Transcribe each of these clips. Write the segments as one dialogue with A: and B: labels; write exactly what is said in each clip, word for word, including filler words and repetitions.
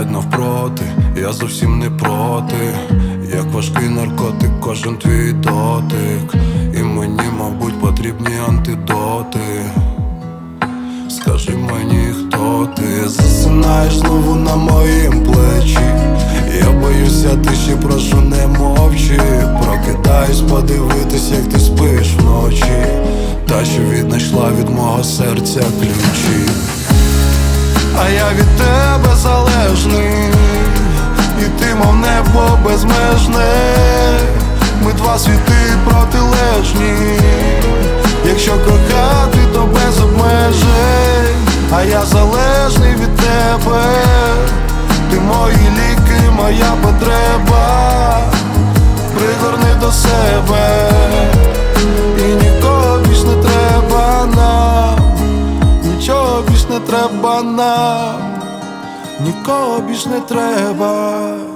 A: говорять навпроти, я зовсім не проти. Як важкий наркотик, кожен твій дотик. І мені, мабуть, потрібні антидоти. Скажи мені, хто ти? Засинаєш знову на моїм плечі. Я боюся тиші, прошу, не мовчи. Прокидаюсь подивитись, як ти спиш вночі. Та, що віднайшла від мого серця ключі. А я від тебе залежний, і ти, мов небо безмежне. Ми два світи протилежні. Якщо кохати, то без обмежень. А я залежний від тебе. Ти мої ліки, моя потреба. Пригорни до себе. І нікого більш не треба нам. Нічого більш не треба нам. Нікого більш не треба.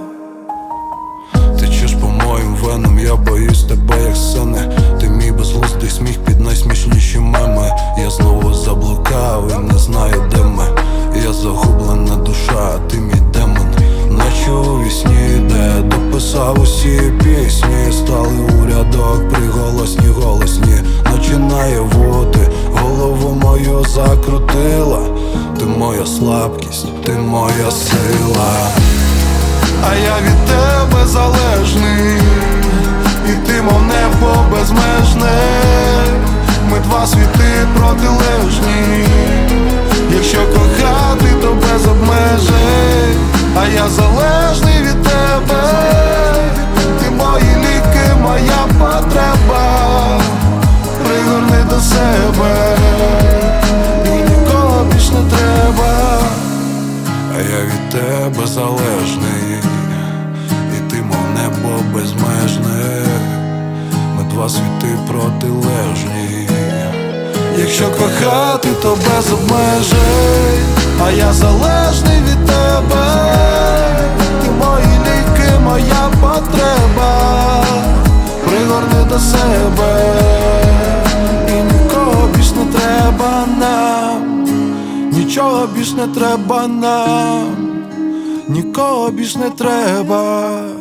A: Течеш по моїм венам, я боюсь тебе, як сцени. Ти мій безглуздий сміх під найсмішніші меми. Я знову заблукав і не знаю, де ми. Я загублена душа, а ти мій демон. Наче у вісні, де дописав усі пісні. Стали у рядок, приголосні, голосні. Наче наяву ти голову мою закрутила. Ти моя слабкість, ти моя сила. А я від тебе залежний, і ти, мов небо безмежне. Ми два світи протилежні. Якщо кохати, то без обмежень. А я залежний від тебе. Ти мої ліки, моя потреба. Пригорни до себе. І нікого більш не треба. А я від тебе залежний, і ти, мов небо безмежне. Ми два світи протилежні. Якщо кохати, то без обмежень. А я залежний від тебе. Ти мої ліки, моя потреба. Пригорни до себе. І нікого більш не треба нам. Нічого більш не треба нам. Нікого більш не треба.